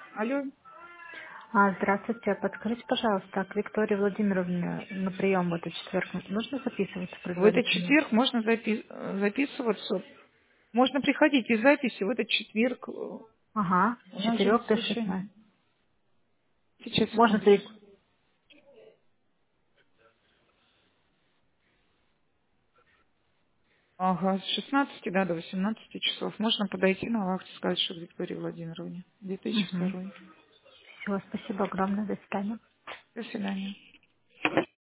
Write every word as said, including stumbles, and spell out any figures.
Алло. А, здравствуйте. Подскажите, пожалуйста, к Виктории Владимировне на прием в этот четверг нужно записываться В этот предварительно? четверг можно запи- э, записываться. Можно приходить из записи в этот четверг. э, У Ага, с нас же четырех до совещание. шестнадцати. Сейчас, Можно секунду. перед... Ага, с шестнадцати, да, до восемнадцати часов. Можно подойти на вахту, сказать, что к Виктории Владимировне. две тысячи Угу. второй. Все, спасибо огромное. До свидания. До свидания.